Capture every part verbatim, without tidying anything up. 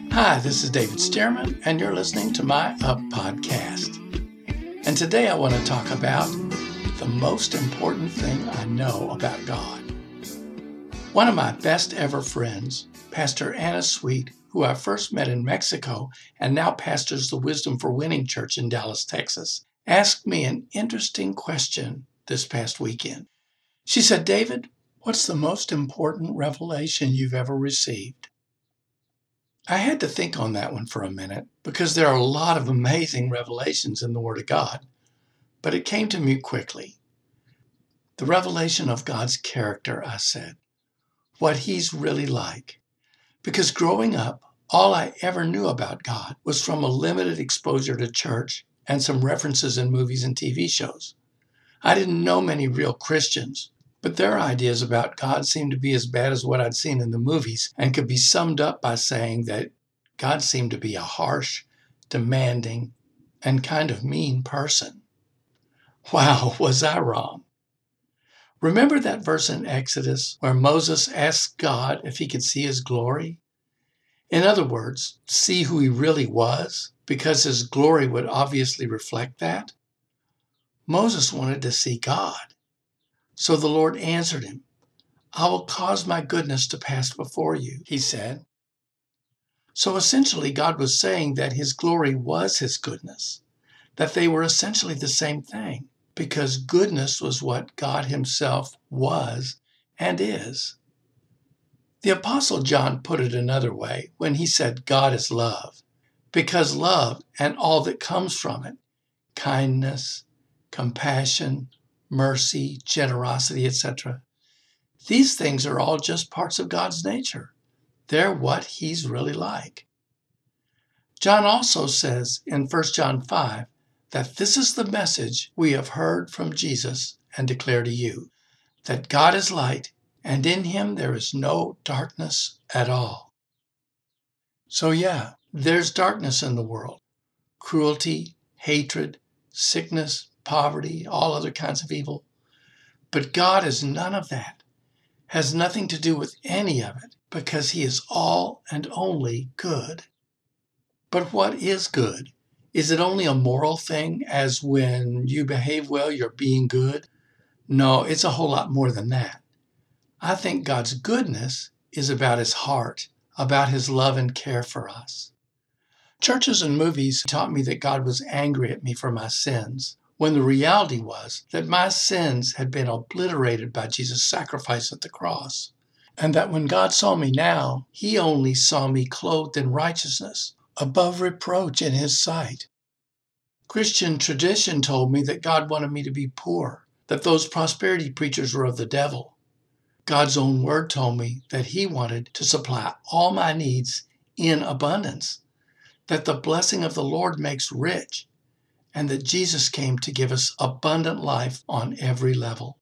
Hi, this is David Stearman, and you're listening to my Up podcast. And today I want to talk about the most important thing I know about God. One of my best ever friends, Pastor Anna Sweet, who I first met in Mexico and now pastors the Wisdom for Winning Church in Dallas, Texas, asked me an interesting question this past weekend. She said, "David, what's the most important revelation you've ever received?" I had to think on that one for a minute because there are a lot of amazing revelations in the Word of God, but it came to me quickly. The revelation of God's character, I said, what He's really like. Because growing up, all I ever knew about God was from a limited exposure to church and some references in movies and T V shows. I didn't know many real Christians, but their ideas about God seemed to be as bad as what I'd seen in the movies and could be summed up by saying that God seemed to be a harsh, demanding, and kind of mean person. Wow, was I wrong? Remember that verse in Exodus where Moses asked God if he could see his glory? In other words, see who he really was, because his glory would obviously reflect that? Moses wanted to see God. So the Lord answered him, "I will cause my goodness to pass before you," he said. So essentially, God was saying that his glory was his goodness, that they were essentially the same thing, because goodness was what God himself was and is. The Apostle John put it another way when he said God is love, because love and all that comes from it, kindness, compassion, mercy, generosity, et cetera, these things are all just parts of God's nature. They're what he's really like. John also says in First John five that this is the message we have heard from Jesus and declare to you, that God is light, and in him there is no darkness at all. So yeah, there's darkness in the world. Cruelty, hatred, sickness, poverty, all other kinds of evil. But God is none of that, has nothing to do with any of it, because he is all and only good. But what is good? Is it only a moral thing, as when you behave well, you're being good? No, it's a whole lot more than that. I think God's goodness is about his heart, about his love and care for us. Churches and movies taught me that God was angry at me for my sins, when the reality was that my sins had been obliterated by Jesus' sacrifice at the cross, and that when God saw me now, he only saw me clothed in righteousness, above reproach in his sight. Christian tradition told me that God wanted me to be poor, that those prosperity preachers were of the devil. God's own word told me that he wanted to supply all my needs in abundance, that the blessing of the Lord makes rich, and that Jesus came to give us abundant life on every level.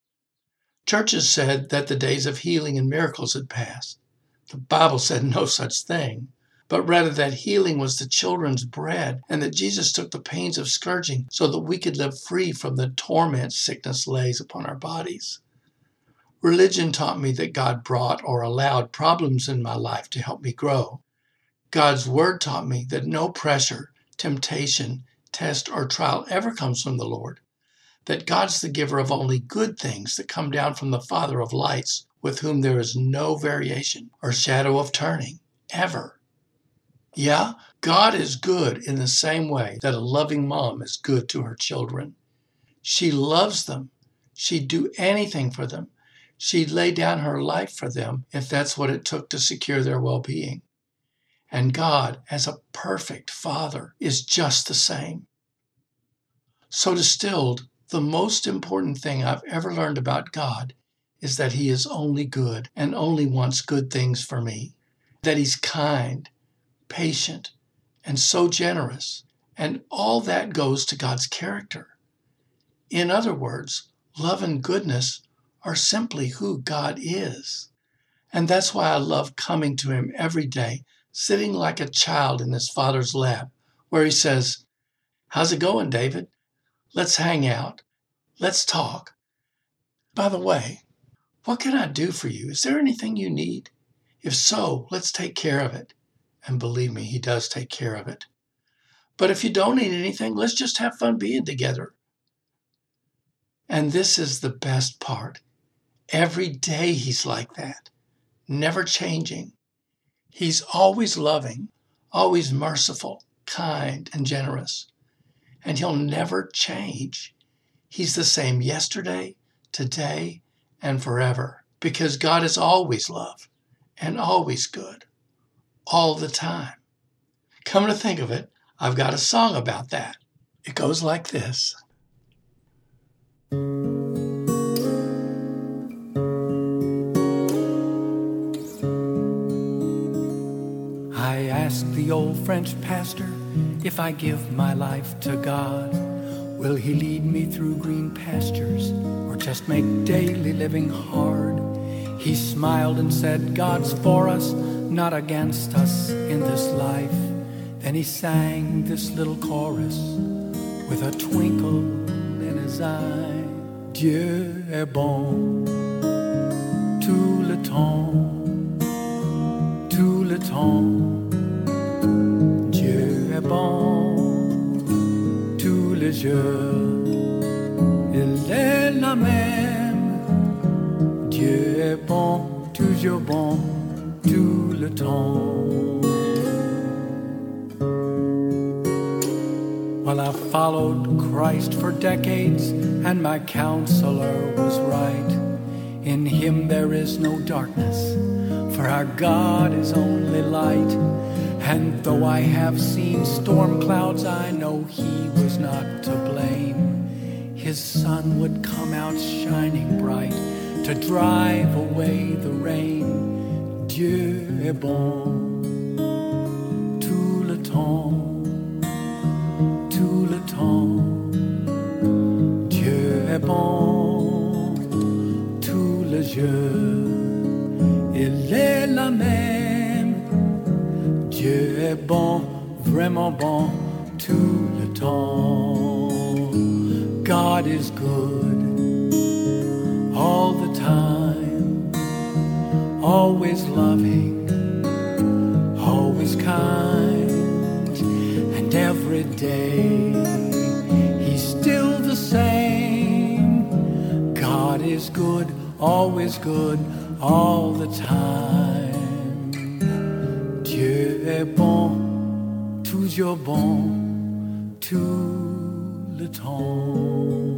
Churches said that the days of healing and miracles had passed. The Bible said no such thing, but rather that healing was the children's bread, and that Jesus took the pains of scourging so that we could live free from the torment sickness lays upon our bodies. Religion taught me that God brought or allowed problems in my life to help me grow. God's word taught me that no pressure, temptation, test, or trial ever comes from the Lord, that God's the giver of only good things that come down from the Father of lights, with whom there is no variation or shadow of turning, ever. Yeah, God is good in the same way that a loving mom is good to her children. She loves them. She'd do anything for them. She'd lay down her life for them if that's what it took to secure their well-being. And God, as a perfect Father, is just the same. So distilled, the most important thing I've ever learned about God is that he is only good and only wants good things for me, that he's kind, patient, and so generous, and all that goes to God's character. In other words, love and goodness are simply who God is. And that's why I love coming to him every day, sitting like a child in his Father's lap, where he says, "How's it going, David? Let's hang out. Let's talk. By the way, what can I do for you? Is there anything you need? If so, let's take care of it. And believe me, he does take care of it. But if you don't need anything, let's just have fun being together. And this is the best part. Every day he's like that, never changing. He's always loving, always merciful, kind, and generous. And he'll never change. He's the same yesterday, today, and forever. Because God is always love and always good, all the time. Come to think of it, I've got a song about that. It goes like this. I asked the old French pastor, if I give my life to God, will he lead me through green pastures or just make daily living hard? He smiled and said, God's for us, not against us in this life. Then he sang this little chorus with a twinkle in his eye. Dieu est bon tout le temps, tout le temps. Dieu est bon tous les jours, il est la même. Dieu est bon, toujours bon, tout le temps. Well, I followed Christ for decades, and my counselor was right. In him there is no darkness, for our God is only light. And though I have seen storm clouds, I know he was not to blame. His sun would come out shining bright to drive away the rain. Dieu est bon tout le temps, tout le temps. Dieu est bon tous les jours, il est la même. Dieu est bon, vraiment bon tout le temps. God is good all the time, always loving, always kind, and every day he's still the same. God is good, always good, all the time. Dieu est bon, toujours bon, tout le temps.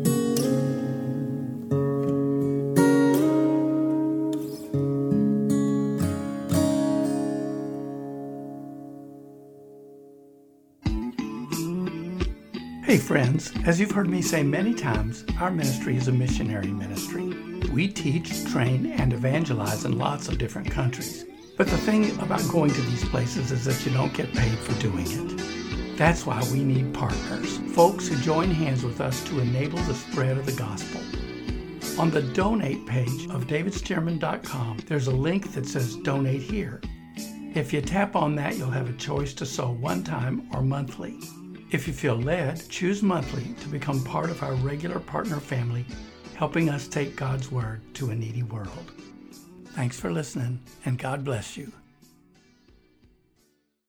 Hey friends, as you've heard me say many times, our ministry is a missionary ministry. We teach, train, and evangelize in lots of different countries. But the thing about going to these places is that you don't get paid for doing it. That's why we need partners, folks who join hands with us to enable the spread of the gospel. On the donate page of david stearman dot com, there's a link that says donate here. If you tap on that, you'll have a choice to sow one time or monthly. If you feel led, choose monthly to become part of our regular partner family, helping us take God's word to a needy world. Thanks for listening, and God bless you.